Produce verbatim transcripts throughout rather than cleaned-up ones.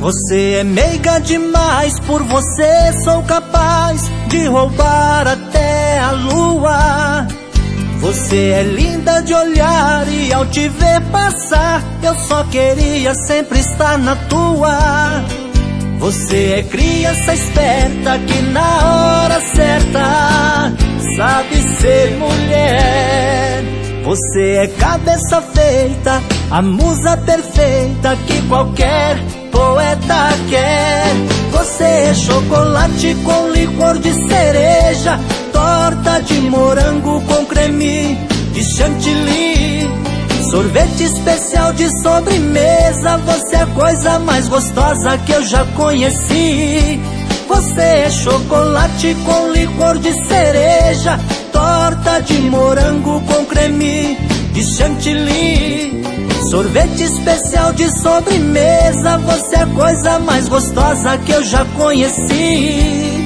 Você é meiga demais, por você sou capaz de roubar até a lua. Você é linda de olhar e ao te ver passar eu só queria sempre estar na tua. Você é criança esperta que na hora certa sabe ser mulher. Você é cabeça feita, a musa perfeita que qualquer poeta quer. Você é chocolate com licor de cereja, torta de morango com creme de chantilly, sorvete especial de sobremesa. Você é a coisa mais gostosa que eu já conheci. Você é chocolate com licor de cereja, torta de morango com creme de chantilly, sorvete especial de sobremesa. Você é a coisa mais gostosa que eu já conheci.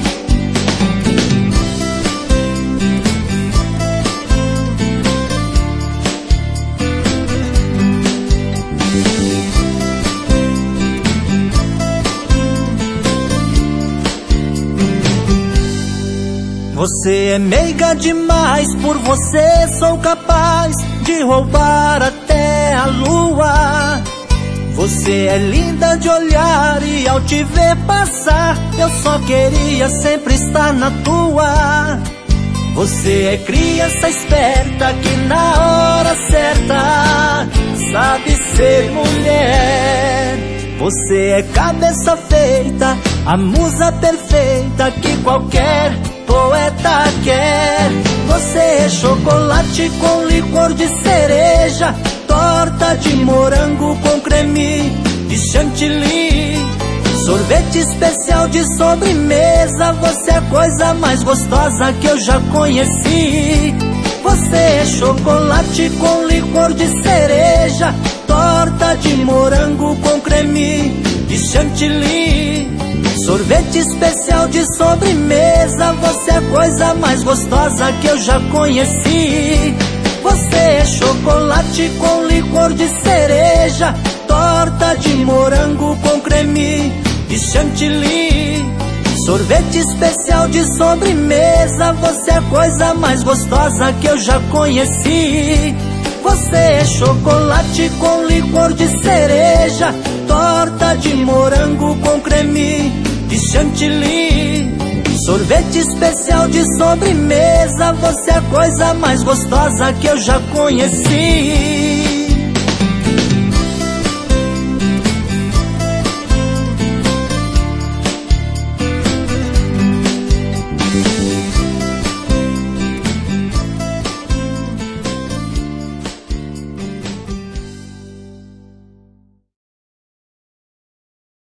Você é meiga demais, por você sou capaz de roubar até a lua. Você é linda de olhar e ao te ver passar eu só queria sempre estar na tua. Você é criança esperta que na hora certa sabe ser mulher. Você é cabeça feita, a musa perfeita que qualquer poeta quer. Você é chocolate com licor de cereja, torta de morango com creme de chantilly, sorvete especial de sobremesa. Você é a coisa mais gostosa que eu já conheci. Você é chocolate com licor de cereja, torta de morango com creme de chantilly, sorvete especial de sobremesa. Você é a coisa mais gostosa que eu já conheci. Você é chocolate com licor de cereja, torta de morango com creme de chantilly, sorvete especial de sobremesa. Você é a coisa mais gostosa que eu já conheci. Você é chocolate com licor de cereja, torta de morango com creme de chantilly, sorvete especial de sobremesa. Você é a coisa mais gostosa que eu já conheci.